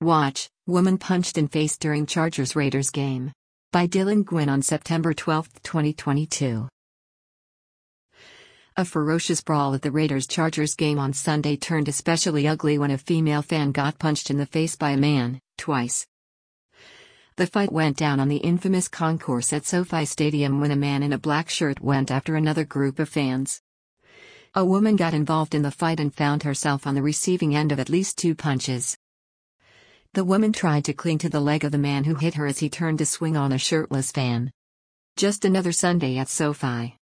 Watch, woman punched in face during Chargers-Raiders game. By Dylan Gwynn on September 12, 2022. A ferocious brawl at the Raiders-Chargers game on Sunday turned especially ugly when a female fan got punched in the face by a man, twice. The fight went down on the infamous concourse at SoFi Stadium when a man in a black shirt went after another group of fans. A woman got involved in the fight and found herself on the receiving end of at least 2 punches. The woman tried to cling to the leg of the man who hit her as he turned to swing on a shirtless fan. Just another Sunday at SoFi.